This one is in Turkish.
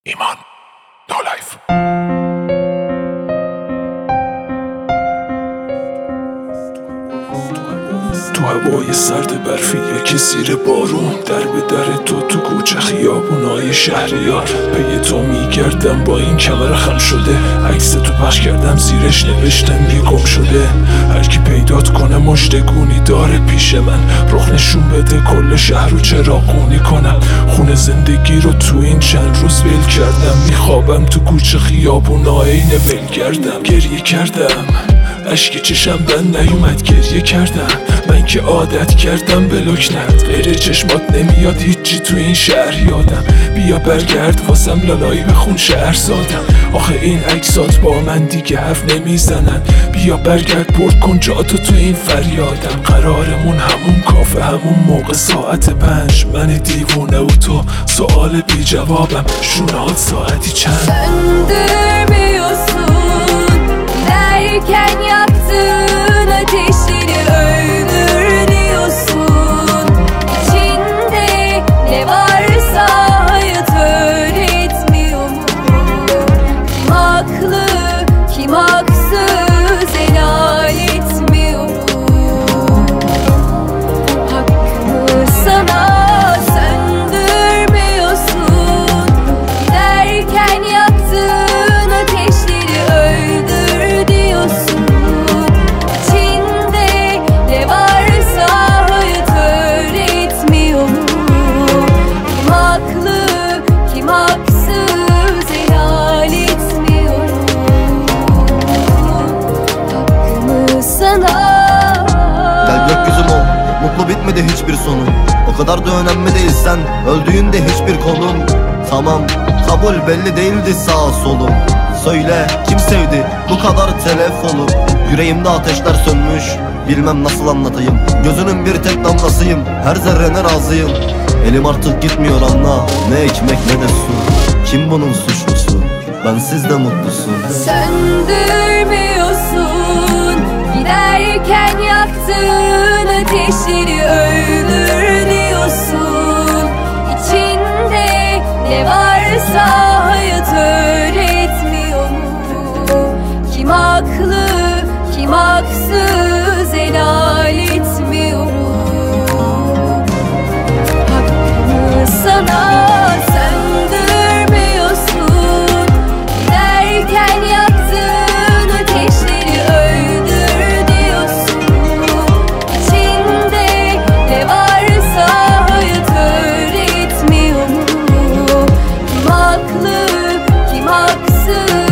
ایمان نو لایف. تو هوای سرد برفی یکی زیر بارون، در به در تو کوچه خیابونای شهریار. پی تو میگردم با این کمر خم شده، عکس تو پخش کردم زیرش نوشتم یه گم شده. هرکی پیدات کنه مشتگونی داره پیش من، رخ نشون بده کل شهر رو چراغونی کنم. خونه زندگی رو تو این چند روز ول کردم، میخوابم تو کوچه خیابونای نول گردم. گریه کردم اشک چشم بند نیومد، گریه کردم من که عادت کردم بلوک نرد. غیر چشمات نمیاد هیچی تو این شهر یادم. بیا برگرد واسم لالایی بخون شهر زادم. آخه این عکسات با من دیگه حرف نمیزنن. بیا برگرد پر کن جاتو تو این فریادم. قرارمون همون کافه همون موقع ساعت 5، من دیوونه و تو سوال بی جوابم. شونات ساعتی چند؟ Derken yaktığın ateşleri öldür diyorsun. İçinde ne varsa hayat öğretmiyor mu? Kim haklı kim haksız helal etmiyor mu? Hakkımı sana söndürmüyorsun. Derken yaktığın ateşleri öldür diyorsun. İçinde ne varsa hayat öğretmiyor mu? Kim haklı kim haksız helal etmiyor mu? Hakkımı sana. Gel gökyüzüm ol, mutlu bitmedi hiçbir sonu. O kadar da önemli değil sen öldüğünde hiçbir konum. Tamam kabul belli değildi sağ solum. Söyle kim sevdi bu kadar telefonu? Yüreğimde ateşler sönmüş, bilmem nasıl anlatayım. Gözünün bir tek damlasıyım, her zerrene razıyım. Elim artık gitmiyor anla, ne ekmek ne de su. Kim bunun suçlusu? Bensiz de mutlusun. Söndürmüyorsun. Giderken yaktığın ateşleri öldür diyorsun. İçinde ne varsa hayat öğretmiyor mu? Kim haklı kim haksız helal etmiyor mu? Hakkımı sana söndürmüyorsun. Giderken yaktığın ateşleri öldür diyorsun. İçinde ne varsa hayat öğretmiyor mu? Kim haklı kim haksız